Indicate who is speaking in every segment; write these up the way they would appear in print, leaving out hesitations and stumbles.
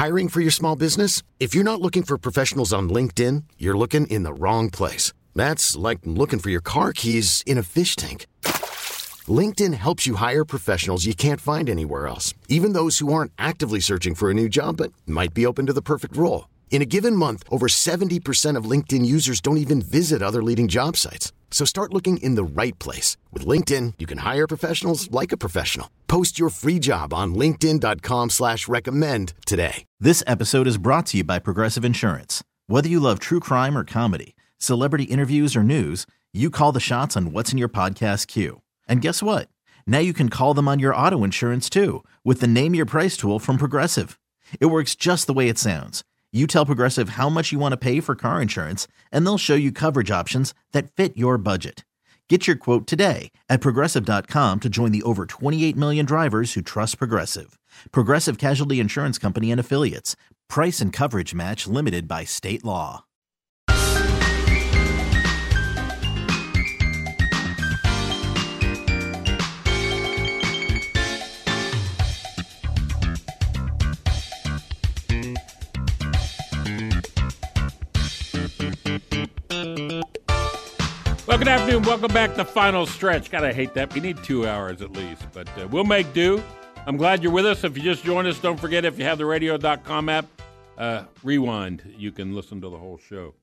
Speaker 1: Hiring for your small business? If you're not looking for professionals on LinkedIn, you're looking in the wrong place. That's like looking for your car keys in a fish tank. LinkedIn helps you hire professionals you can't find anywhere else, even those who aren't actively searching for a new job but might be open to the perfect role. In a given month, over 70% of LinkedIn users don't even visit other leading job sites. So start looking in the right place. With LinkedIn, you can hire professionals like a professional. Post your free job on linkedin.com/recommend today.
Speaker 2: This episode is brought to you by Progressive Insurance. Whether you love true crime or comedy, celebrity interviews or news, you call the shots on what's in your podcast queue. And guess what? Now you can call them on your auto insurance too with the Name Your Price tool from Progressive. It works just the way it sounds. You tell Progressive how much you want to pay for car insurance, and they'll show you coverage options that fit your budget. Get your quote today at Progressive.com to join the over 28 million drivers who trust Progressive. Progressive Casualty Insurance Company and Affiliates. Price and coverage match limited by state law.
Speaker 3: Well, good afternoon. Welcome back to Final Stretch. God, I hate that. We need 2 hours at least, but we'll make do. I'm glad you're with us. If you just joined us, don't forget, if you have the radio.com app, rewind. You can listen to the whole show.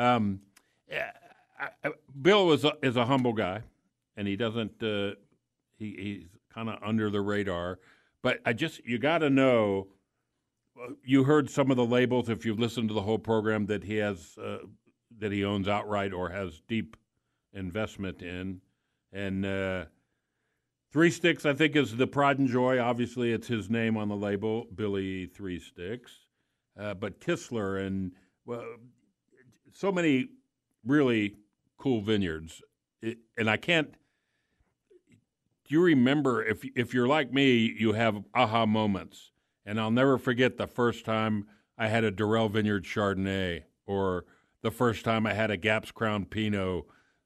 Speaker 3: Bill is a humble guy, and he doesn't he's kind of under the radar. But you got to know, you heard some of the labels, if you've listened to the whole program, that he has that he owns outright or has deep investment in. And Three Sticks, I think, is the pride and joy. Obviously, it's his name on the label, Billy Three Sticks. But Kistler and so many really cool vineyards. And I can't – do you remember, if you're like me, you have aha moments. And I'll never forget the first time I had a Durrell Vineyard Chardonnay, or the first time I had a Gaps Crown Pinot.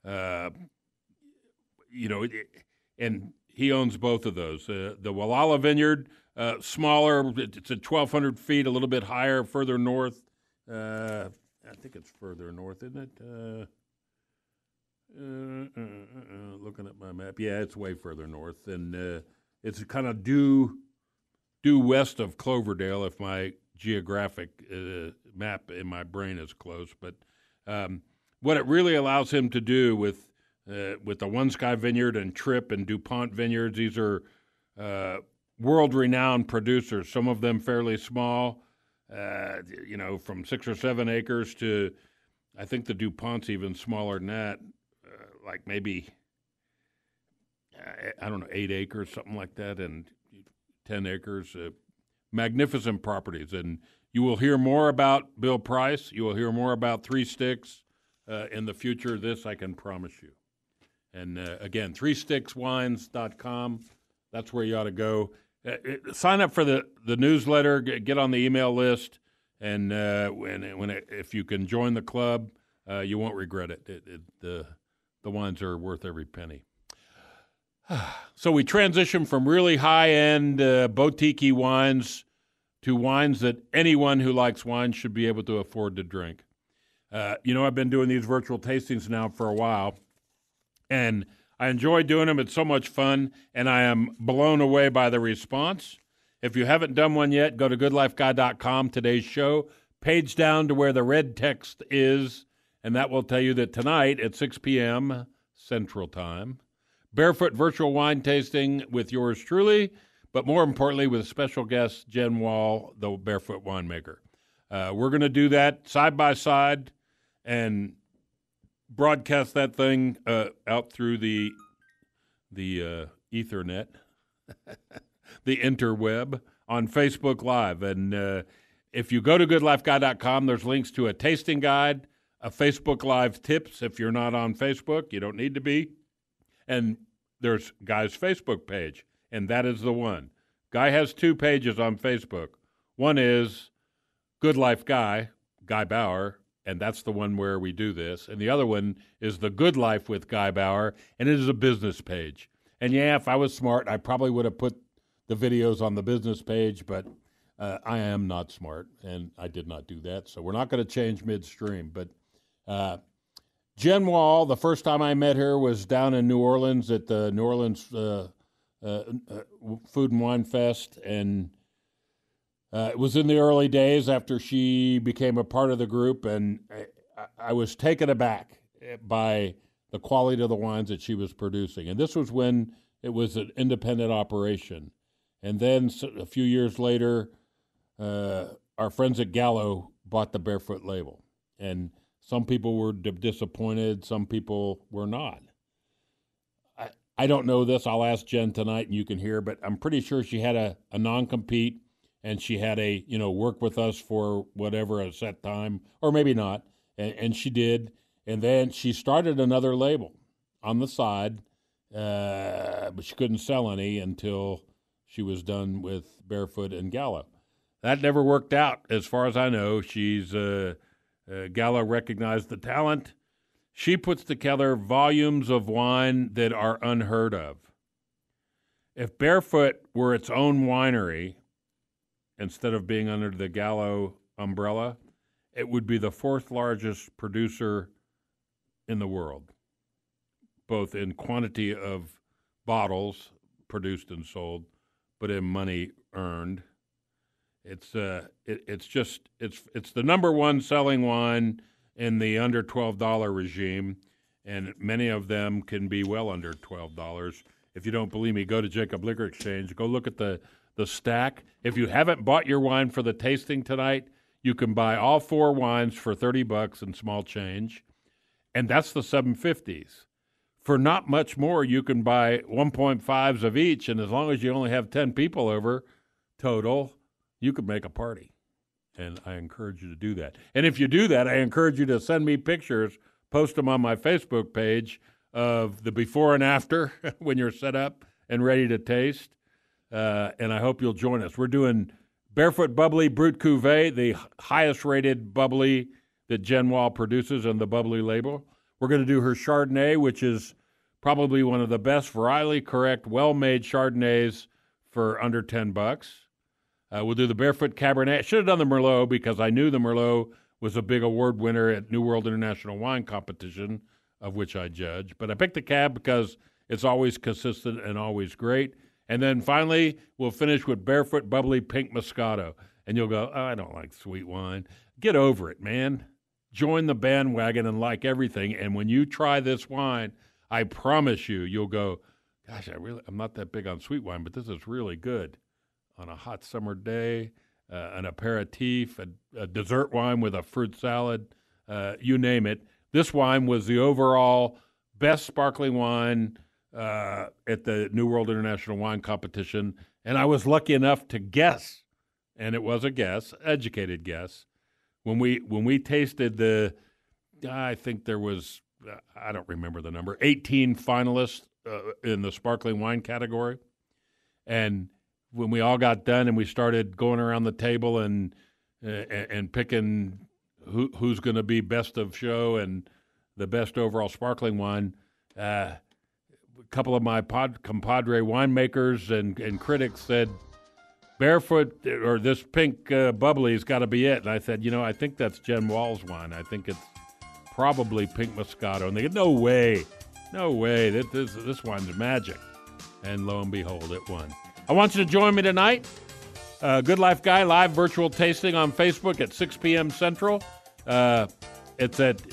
Speaker 3: And he owns both of those. The Walala Vineyard, smaller, it's at 1,200 feet, a little bit higher, further north. I think it's further north, isn't it? Looking at my map. Yeah, it's way further north. And it's kind of due west of Cloverdale, if my geographic map in my brain is close. But what it really allows him to do with the One Sky Vineyard and Tripp and DuPont Vineyards, these are world-renowned producers, some of them fairly small, from 6 or 7 acres to, I think the DuPont's even smaller than that, like maybe, 8 acres, something like that, and 10 acres. Magnificent properties. And you will hear more about Bill Price. You will hear more about Three Sticks in the future. This I can promise you. And again, threestickswines.com. That's where you ought to go. Sign up for the newsletter. Get on the email list. And if you can join the club, you won't regret it. The wines are worth every penny. So we transition from really high-end boutique-y wines to wines that anyone who likes wine should be able to afford to drink. I've been doing these virtual tastings now for a while, and I enjoy doing them. It's so much fun, and I am blown away by the response. If you haven't done one yet, go to goodlifeguy.com, today's show, page down to where the red text is, and that will tell you that tonight at 6 p.m. Central Time, Barefoot virtual wine tasting with yours truly, but more importantly with special guest Jen Wall, the Barefoot winemaker. We're going to do that side by side and broadcast that thing out through the Ethernet, the interweb, on Facebook Live. And if you go to goodlifeguy.com, there's links to a tasting guide, a Facebook Live tips. If you're not on Facebook, you don't need to be. And there's Guy's Facebook page, and that is the one. Guy has 2 pages on Facebook. One is Good Life Guy, Guy Bauer, and that's the one where we do this. And the other one is The Good Life with Guy Bauer, and it is a business page. And yeah, if I was smart, I probably would have put the videos on the business page, but I am not smart, and I did not do that, so we're not going to change midstream. But Jen Wall, the first time I met her was down in New Orleans at the New Orleans Food and Wine Fest, and it was in the early days after she became a part of the group, and I was taken aback by the quality of the wines that she was producing. And this was when it was an independent operation. And then a few years later, our friends at Gallo bought the Barefoot label. And some people were disappointed, some people were not. I don't know this. I'll ask Jen tonight and you can hear, but I'm pretty sure she had a non-compete and she had a, work with us for whatever, a set time, or maybe not. And she did. And then she started another label on the side, but she couldn't sell any until she was done with Barefoot and Gallo. That never worked out, as far as I know. She's Gallo recognized the talent. She puts together volumes of wine that are unheard of. If Barefoot were its own winery, instead of being under the Gallo umbrella, it would be the fourth largest producer in the world, both in quantity of bottles produced and sold, but in money earned. It's the number one selling wine in the under $12 regime, and many of them can be well under $12. If you don't believe me, go to Jacob Liquor Exchange. Go look at the stack. If you haven't bought your wine for the tasting tonight, you can buy all four wines for $30 and small change, and that's the 750s. For not much more, you can buy 1.5s of each, and as long as you only have 10 people over total, you could make a party. And I encourage you to do that. And if you do that, I encourage you to send me pictures, post them on my Facebook page of the before and after when you're set up and ready to taste. And I hope you'll join us. We're doing Barefoot Bubbly Brut Cuvée, the highest-rated bubbly that Jen Wall produces on the bubbly label. We're going to do her Chardonnay, which is probably one of the best, varietally correct, well-made Chardonnays for under $10. We'll do the Barefoot Cabernet. I should have done the Merlot because I knew the Merlot was a big award winner at New World International Wine Competition, of which I judge. But I picked the Cab because it's always consistent and always great. And then finally, we'll finish with Barefoot Bubbly Pink Moscato. And you'll go, oh, I don't like sweet wine. Get over it, man. Join the bandwagon and like everything. And when you try this wine, I promise you, you'll go, gosh, I'm not that big on sweet wine, but this is really good. On a hot summer day, an aperitif, a dessert wine with a fruit salad, you name it. This wine was the overall best sparkling wine at the New World International Wine Competition, and I was lucky enough to guess, and it was a guess, educated guess. When we tasted I think there was, I don't remember the number, 18 finalists in the sparkling wine category, and when we all got done and we started going around the table and picking who's going to be best of show and the best overall sparkling wine, a couple of my compadre winemakers and critics said, Barefoot or this pink bubbly's got to be it. And I said, I think that's Jen Wall's wine. I think it's probably Pink Moscato. And they go, no way. This wine's magic. And lo and behold, it won. I want you to join me tonight. Good Life Guy live virtual tasting on Facebook at 6 p.m. Central. It's at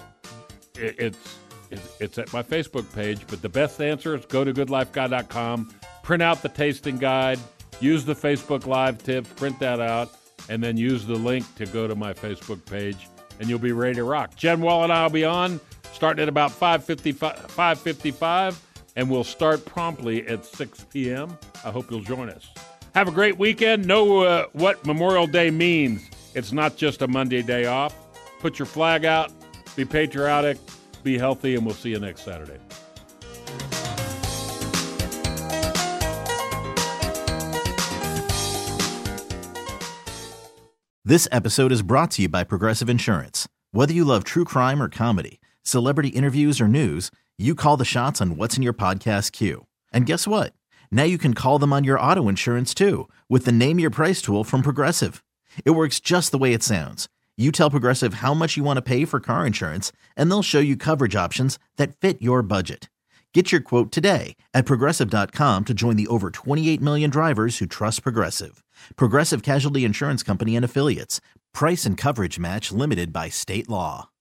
Speaker 3: my Facebook page, but the best answer is go to goodlifeguy.com, print out the tasting guide, use the Facebook Live tips, print that out, and then use the link to go to my Facebook page, and you'll be ready to rock. Jen Wall and I will be on starting at about 5:55. And we'll start promptly at 6 p.m. I hope you'll join us. Have a great weekend. Know what Memorial Day means. It's not just a Monday day off. Put your flag out. Be patriotic. Be healthy, and we'll see you next Saturday.
Speaker 2: This episode is brought to you by Progressive Insurance. Whether you love true crime or comedy, celebrity interviews or news, you call the shots on what's in your podcast queue. And guess what? Now you can call them on your auto insurance too with the Name Your Price tool from Progressive. It works just the way it sounds. You tell Progressive how much you want to pay for car insurance, and they'll show you coverage options that fit your budget. Get your quote today at Progressive.com to join the over 28 million drivers who trust Progressive. Progressive Casualty Insurance Company and Affiliates. Price and coverage match limited by state law.